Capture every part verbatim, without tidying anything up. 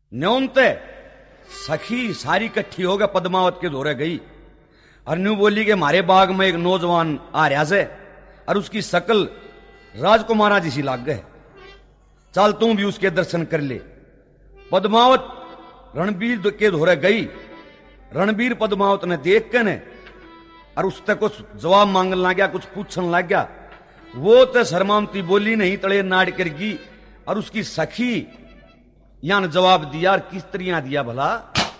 न्योनते सखी सारी इकट्ठी हो गए पद्मावत के दौरे गई और न्यू बोली के हमारे बाग में एक नौजवान आ रहा से और उसकी शकल राजकुमारा जी सी लाग गए, चल तू भी उसके दर्शन कर ले। पद्मावत रणबीर के धोरे गई। रणबीर पद्मावत ने देख के ने और उससे कुछ जवाब मांगने लग गया, कुछ पूछने लग गया। वो तो शर्मामती बोली नहीं, तड़े नाड़ कर गई और उसकी सखी यान जवाब दिया। और किस तरह दिया भला?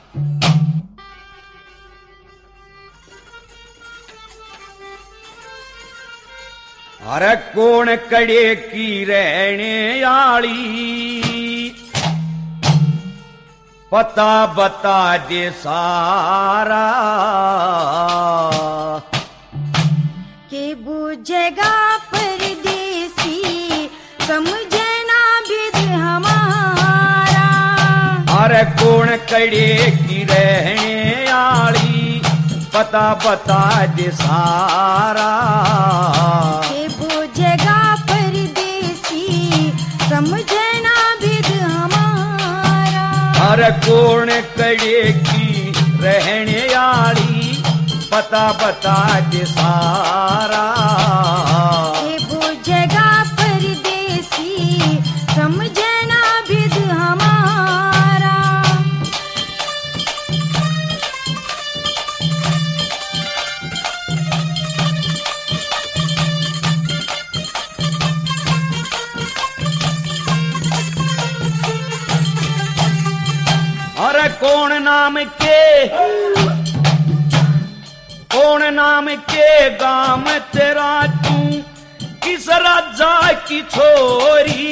अरे कौन कड़े की रहने आली, पता बता दे सारा, के बुझेगा परदेसी समझे ना विध हमारा। अरे कौन कड़े की रहने आली, पता बता दे सारा, के बुझेगा परदेसी समझे ना विध हमारा। अरे कौन कड़े की रहने आली, पता बता दे सारा, के बुझेगा परदेसी समझे ना विध हमारा। अरे कौन नाम के, कौन नाम के गाम तेरा, तू किस राजा की छोरी,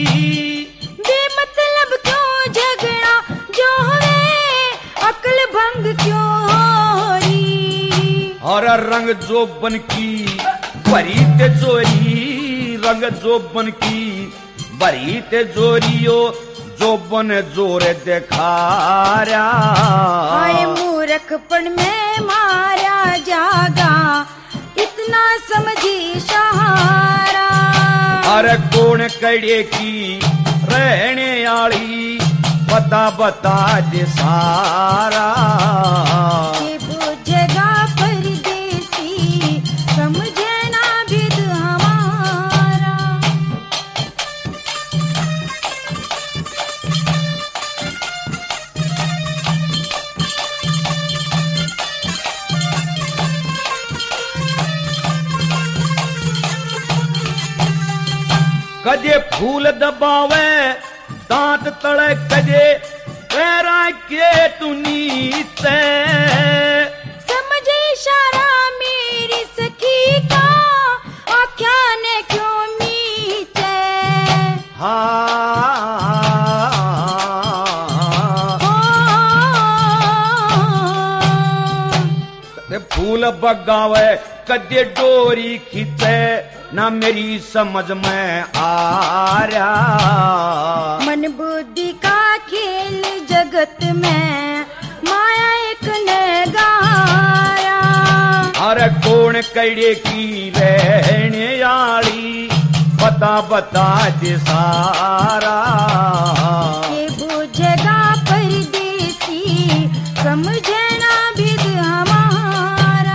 बेमतलब क्यों झगड़ा जो हमें अक्ल भंग क्यों हो रही। और रंग जोबन की भरी ते जोरी, रंग जोबन की भरी ते जोरियो, जोबन जोर देखारा। हाय मूर्खपन में मारा जागा, इतना समझी सहारा। अरे कौन कड़े की रहने आली, पता बता दे सारा, के बुझेगा परदेसी समझे ना विध हमारा। कदे फूल दबावे दांत तड़े, कदे पैरा के तू नीचे, समझे इशारा मेरी सखी का, आख्या ने क्यों मीचे। हाँ कदे फूल बगावे, कदे डोरी खींचे, ना मेरी समझ में आ रहा। मन बुद्धि का खेल जगत में माया एक ने गाया। अरे कौन कड़े की रहने आली, पता बता दे सारा, के बुझेगा परदेसी समझे ना विध हमारा।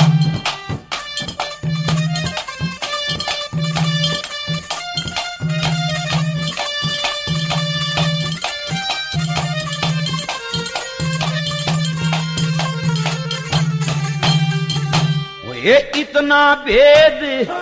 ये इतना भेद,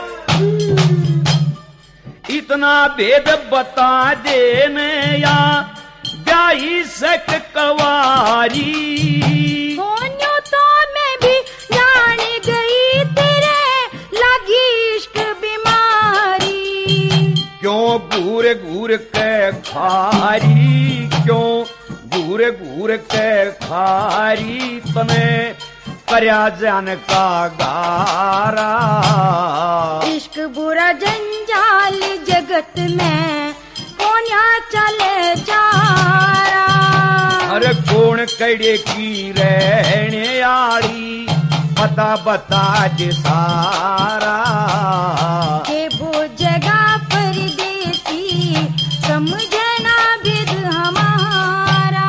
इतना भेद बता देने या ब्याही सक कवारी। होन्यो तो मैं भी जान गई तेरे लगी इश्क बीमारी। क्यों घूर घूर के खारी, क्यों घूर घूर के खारी, तने करया जान का गारा। इश्क बुरा जंजाल जगत में कौन यहाँ चले चारा। अरे कौन कड़े की रहने आली, पता बता दे सारा, के बुझेगा परदेसी समझे ना विध हमारा।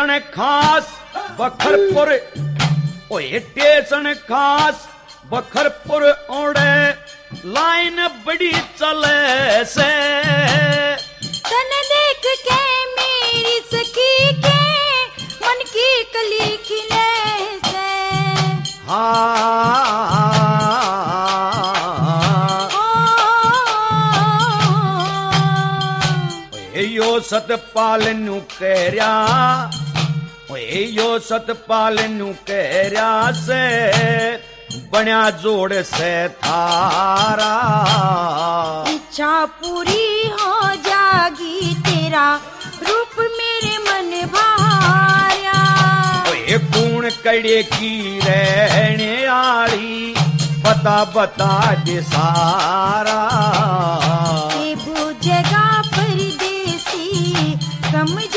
टेसन खास बखरपुर ओए टेसन खास बखरपुर ओढ़े लाइन बड़ी चले से तन देख के मेरी सखी के मन की कली खिले से हाँ यो सतपाल नु कहरिया ओए यो सतपाल नु कहरिया से बन्या जोड़ से थारा इच्छा पूरी हो जागी तेरा रूप मेरे मन भाया ओए कूण कड़े की रहने आली पता बता दे सारा ये वो जगह परदेसी समझ